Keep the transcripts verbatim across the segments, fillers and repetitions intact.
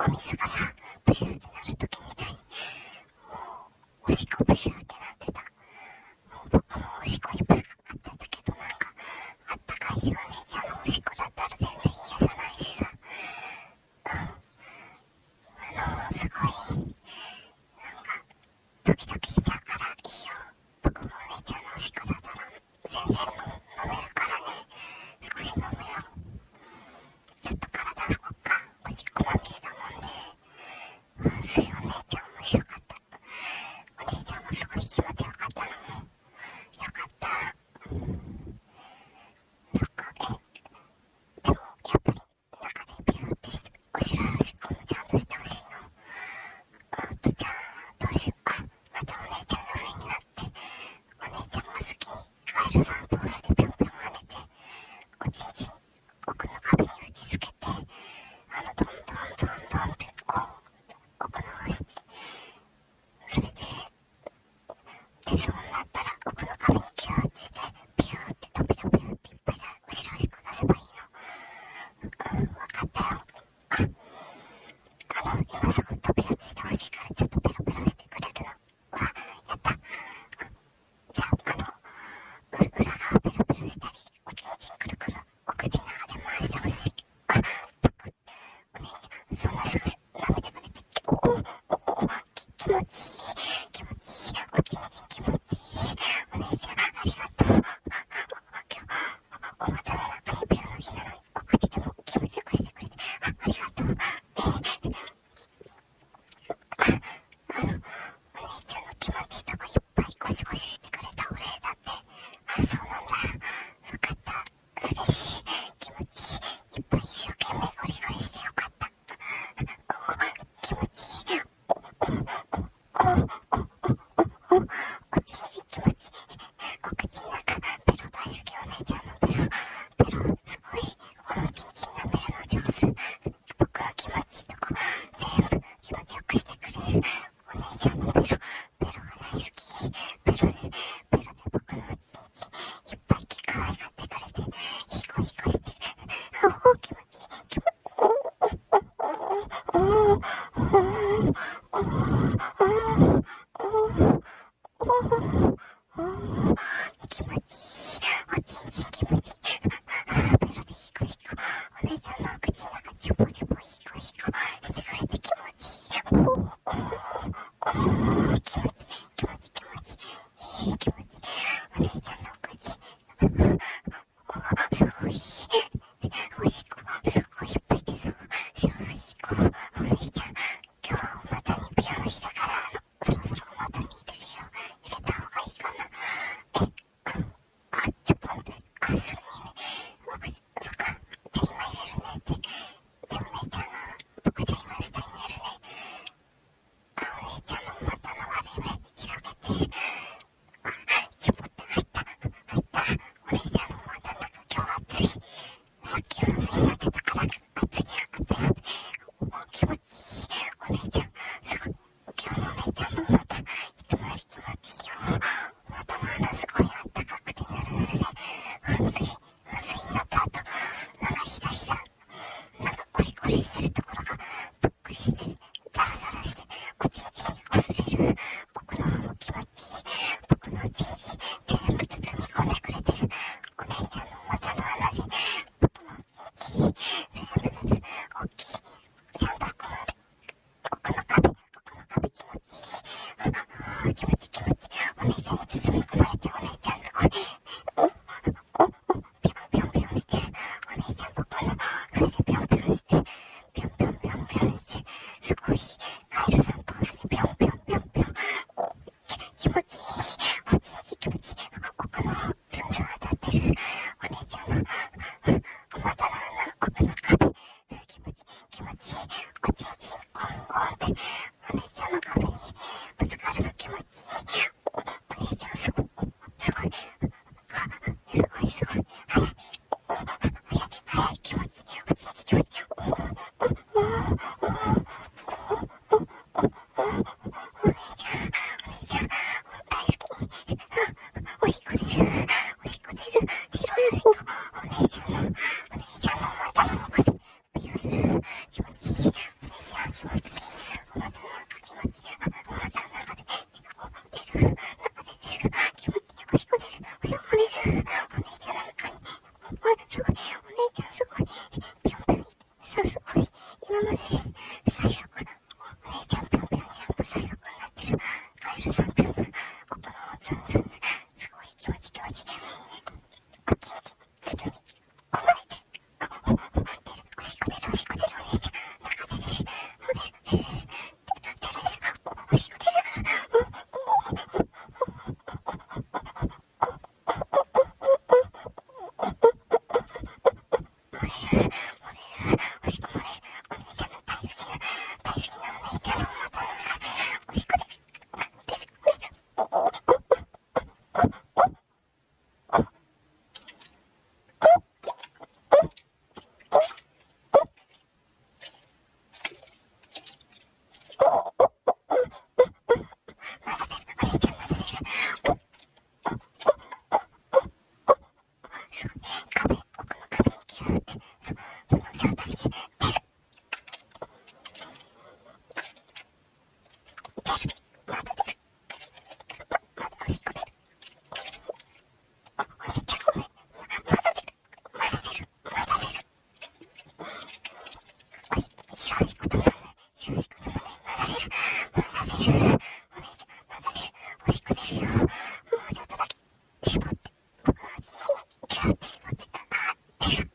お水がさ、ブシューってなるときみたいに、もう、おしっこブシューってなってた。もう僕もおしっこいっぱいかかっちゃったけど、なんか、あったかいし、お姉ちゃんのおしっこだったら全然嫌じゃないしさ。うん。あの、すごい、なんか、ドキドキしちゃうからいいよ。僕もお姉ちゃんのおしっこだったら全然飲めるからね。少し飲むよ。ちょっと体動くか。おしっこまみれだもんね。うん、そういうお姉ちゃん面白かった。お姉ちゃんもすごい気持ちよかったのも。よかった。そっか、え、でもやっぱり中でビューってしておしろいおしっこもちゃんとしてほしいの。うんと、じゃあどうしよう。あ、またお姉ちゃんの上になって、お姉ちゃんが好きにカエルさんポーズでぴょんぴょん跳ねて、おちんちん奥の壁に打ちつけて、あのどんどんどんどんってこう奥の方して、それで出そうになったら奥の壁にキューってしてピューって飛び飛びっていっぱいおしろいく出せばいいの。うん、分かったよ。あ、あの今すぐ飛び落ちしてほしいからちょっとペロペロしてくれるの。うわ、やった。じゃあ、あの裏側ペロペロしたり、おちんちんくるくるお口の中で回してほしい。あ、僕、お姉ちゃん、そんなすぐ舐めてくれて、おおおおき気持ちいい、気持ちいい、おちんちん気持ちいい。お姉ちゃん、ありがとう。今日、お股の中にビューの日なのに、お口でも気持ちよくしてくれて、あ、ありがとう。えー、あ、あの、お姉ちゃんの気持ちいいとこいっぱいゴシゴシしてくれたお礼だって。あ、そうなんだ。よかった。嬉しい。気持ちいい。いっぱい一生懸命ゴリゴリしてよかった。お、気持ちいい。お、お、お、お、お、お、お、おちんちん気持ちいい。お口の中、ペロ大好きお姉ちゃんのペロ。ペロ、すごい。おちんちん舐めるの上手。僕の気持ちいいとこ、全部気持ちよくしてくれる。お姉ちゃんのペロ、ペロが大好き。ペロで、ペロで僕のおちんちんいっぱい可愛がってくれて、ヒコヒコして、おお、気持ちいい、気持ちいい、おお、おお、おお、おお、おお、気持ちいい、おちんちん気持ちいい、ペロでヒコヒコ、お姉ちゃんのお口の中ジョボジョボヒコヒコしてくれて気持ちいい、おお、おお、気持ちいい、気持ちいい、気持ちいい、気持ちいい、お姉ちゃんのお口、すごい、おしっこ、すごいいっぱい出そう、白いおしっこ、お姉ちゃん、今日はお股にビューの日だから、あの、そろそろお股に入れるよ、入れた方がいいかな。え、うん、あ、ちょっと待って、あ、すぐにね、僕、そっか、じゃあ今入れるねって、で、お姉ちゃんが、僕じゃあ今下に寝るね。あ、お姉ちゃんのお股の割れ目、広げて、あ、ちょっと待って、入った、入った、お姉ちゃんのお股の中、今日は暑い。さっきは暑いになっちゃったから、暑い、暑い、暑い。気持ちいい。お姉ちゃん、すごい。今日のお姉ちゃんのお股、いつもより気持ちいいよ。お股の穴すごいあったかくてぬるぬるで、噴水、噴水になった後、なんかひらひら、なんかコリコリしてるところが、ぷっくりして、ザラザラして、おちんちんに擦れる。僕の方も気持ちいい。僕のおちんちん、全部包み込んでくれてる。お姉ちゃんのお股の穴で、僕のおちんちん、全部ずつ、大きい。ちゃんと奥まで、奥の壁、奥の壁気持ちいい。気持ちいい気持ちいい。お姉ちゃんに包み込まれて、お姉ちゃんすごい。お、お、お、ぴょんぴょんぴょんしてる。お姉ちゃん僕の上でぴょんぴょんしてる。ぴょんぴょんぴょんぴょんしてる。すごい。カエルさんポーズでぴょんぴょんぴょんぴょん。お、気持ちいい。おちんちん気持ちいい。奥の方、ツンツン当たってる。お姉ちゃんの、お股の穴、奥の壁。気持ちいい、気持ちいい。おちんちんゴンゴンって、お姉ちゃんの壁にぶつかるの気持ちいい。お、お姉ちゃんすごい、すごい。すごいすごい。早い。お、早い、早い、気持ちいい。おちんちん気持ちいい。お、お、お、お、お、お、お姉ちゃん、お姉ちゃん、大好き。おしっこ出る、おしっこ出る。白いおしっこ。お姉ちゃんの、お姉ちゃんの股の奥でビューする。気持ちいい。お姉ちゃん、 最速、お姉ちゃんぴょんぴょんジャンプ最速になってる、カエルさんぴょんぴょん、おっぱのズンズン、すごい気持ち気持ち、おちんちん包み込まれて、あ、出る、おしっこ出る、おしっこ出る、お姉ちゃん中出てる、もう出る、出る、出る、出る、おしっこ出る、壁、奥の壁にキューって、そその状態で出る。出る。まだ出る。ま、まだおしっこ出る。あ、お兄ちゃんごめん。まだ出る。まだ出る。まだ出る。おし、白いこともない。白いこともない。まだ出る。まだ出る。お姉ちゃん、まだ出る。おしっこ出るよ。もうちょっとだけ。絞って。僕のおちんちんキューって絞って。あ、出る。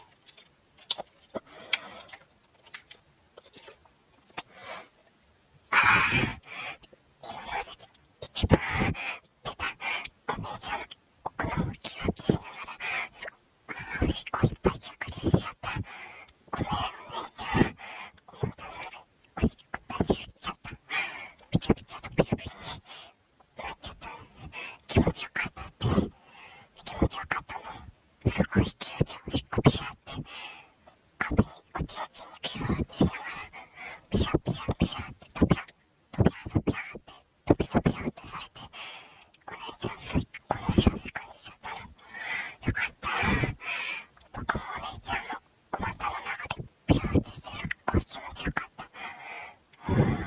今までで一番出た。お姉ちゃん奥の方キューってしながら、おしっこいっぱい着流しちゃった。ごめんお姉ちゃん、思ったのでおしっこ出しすぎちゃった。ピチャピチャとピリピリになっちゃった。気持ちよかったって、気持ちよかったの。すごい勢いでおしっこピシャって壁におちんちんにキューってしながら、ピシャピシャピシャって飛び飛び飛び上がって飛び飛び上がってされて、お姉ちゃん最高の幸せ感じちゃったの。よかった。僕もお姉ちゃんのお股の中でビューってしてすっごい気持ちよかった。うん